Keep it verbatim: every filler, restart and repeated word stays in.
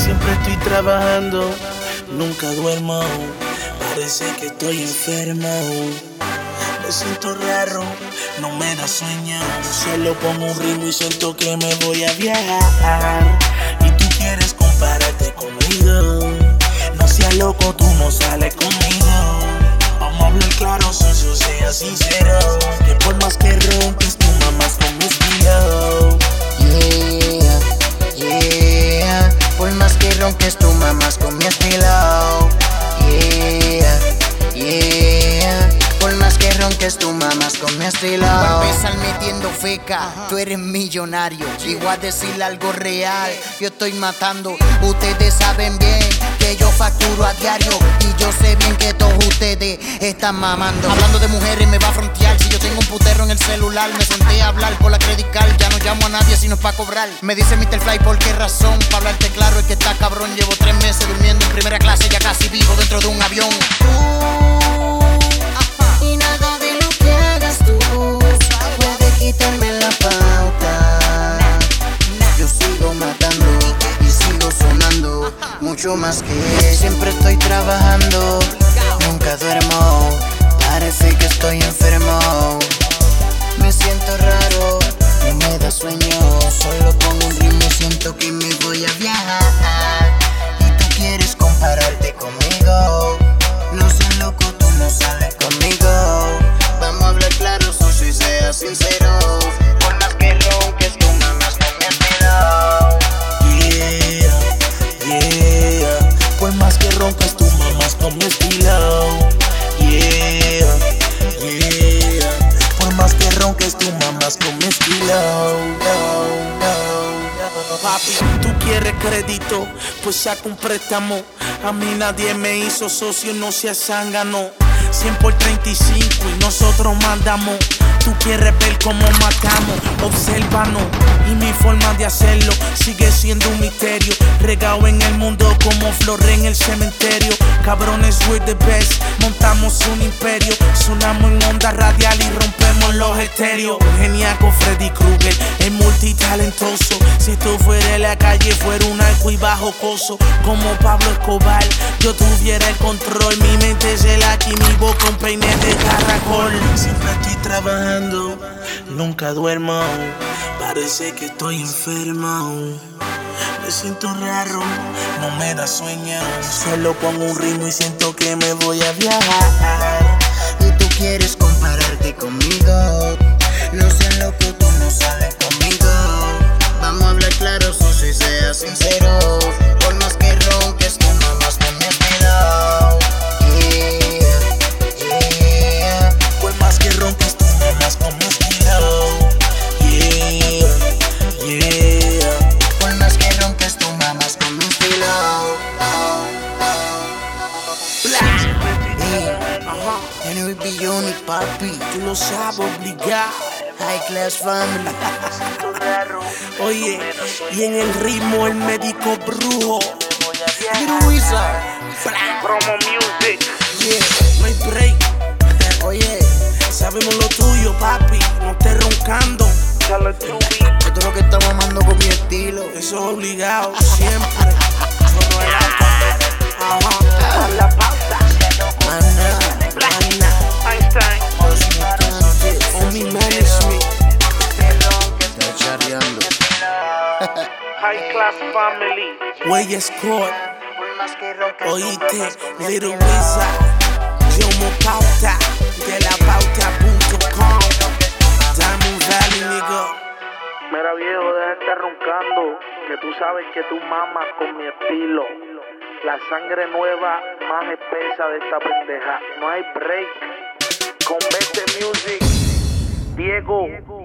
Siempre estoy trabajando, nunca duermo. Parece que estoy enfermo. Me siento raro, no me da sueño. Solo pongo un ritmo y siento que me voy a viajar. Y tú quieres compararte conmigo. No seas loco, tú no sales conmigo. Vamos a hablar claro, socio, sea sincero. Que por más que rompes, tú mamas con mi estilo. Yeah, yeah. Por más que ronques, tú mamas con mi estilo. Yeah, yeah. Por más que ronques, tú mamas con mi estilo. Va a empezar metiendo feca, tú eres millonario. Igual a decir algo real, yo estoy matando. Ustedes saben bien que yo facturo a diario. Y yo sé bien que todos ustedes están mamando. Hablando de mujeres me va a frontear. Si yo tengo un putero en el celular, me senté a hablar por la credit card. Ya no llamo a nadie si no es pa' cobrar. Me dice mister Fly, ¿por qué razón? Pa' hablarte claro es que está cabrón. Llevo tres meses durmiendo en primera clase, ya casi vivo dentro de un avión. Y nada de lo que hagas tú puede quitarme la pauta. Yo sigo matando y sigo sonando mucho más que siempre estoy trabajando, nunca duermo. Parece que estoy enfermo. Me siento raro, no me da sueño. Solo pongo un ritmo y siento que me voy a viajar. Y tú quieres compararte conmigo. No seas loco, tú no sales conmigo. Vamos a hablar claro, socio, y sea sincero. Por más que ronques, tú mamas con mi estilo. Yeah, yeah. Por más que roncas, tú mamas con mi estilo. Yeah, yeah. Por más que ronques, tú mamas con mi estilo. Papi, tú quieres crédito, pues saca un préstamo. A mí nadie me hizo socio, no seas zángano. cien por treinta y cinco y nosotros mandamos. Tú quieres ver cómo matamos, obsérvanos. Y mi forma de hacerlo sigue siendo un misterio. Regado en el mundo como flores en el cementerio. Cabrones, we're the best, montamos un imperio. Sonamos en onda radial y rompemos los estéreos. Geniaco Freddy Krueger, es multitalentoso. Si tú fuera en la calle fuera un arco y bajo coso. Como Pablo Escobar, yo tuviera el control. Mi mente se la y mi boca un peine de caracol. Siempre estoy trabajando, nunca duermo. Parece que estoy enfermo. Me siento raro, no me da sueño. Solo pongo un ritmo y siento que me voy a viajar. Y tú quieres compararte conmigo. No seas loco, tú no sales conmigo. Vamos a hablar claro, socio, y sea sincero. Por más que ronques, tú mamas con mi estilo. Yeah, yeah. Por más que rompes, tú mamas con mi estilo. Yeah, yeah. Por más que ronques, tú mamas con mi estilo. N B B Unique, papi. Tú lo sabes obligar. High Class Family. Oye, y en el ritmo el médico brujo. Little Wizard. Promo Music. Yeah, no hay break. Oye, Sabemos lo tuyo, papi. No estés roncando. esto es lo que está mamando con mi estilo. Eso es obligado, siempre. Solo el alfa. Ajá. La pausa. Maná, Plana. Einstein. los mutantes. On me manage me. Está charreando. High Class Family. Huella Scott. Por más que ronques, tú Oíste, mamas con mi Little estilo. Wizard. Yomo Pauta. De la pauta punto com. Diamond Valley, nigga. Mira viejo, deja de estar roncando, que tú sabes que tú mamas con mi estilo. La sangre nueva más espesa de esta pendeja. No hay break. Con Vete Music, Diego.